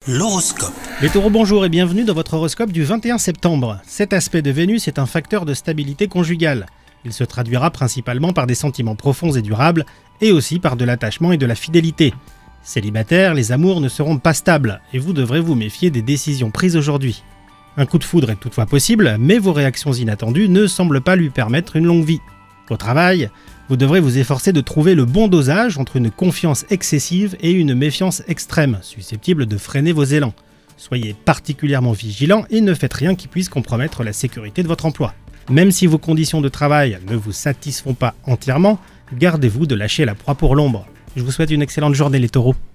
L'horoscope. Les taureaux, bonjour et bienvenue dans votre horoscope du 21 septembre. Cet aspect de Vénus est un facteur de stabilité conjugale. Il se traduira principalement par des sentiments profonds et durables, et aussi par de l'attachement et de la fidélité. Célibataires, les amours ne seront pas stables, et vous devrez vous méfier des décisions prises aujourd'hui. Un coup de foudre est toutefois possible, mais vos réactions inattendues ne semblent pas lui permettre une longue vie. Au travail, vous devrez vous efforcer de trouver le bon dosage entre une confiance excessive et une méfiance extrême, susceptible de freiner vos élans. Soyez particulièrement vigilant et ne faites rien qui puisse compromettre la sécurité de votre emploi. Même si vos conditions de travail ne vous satisfont pas entièrement, gardez-vous de lâcher la proie pour l'ombre. Je vous souhaite une excellente journée les taureaux.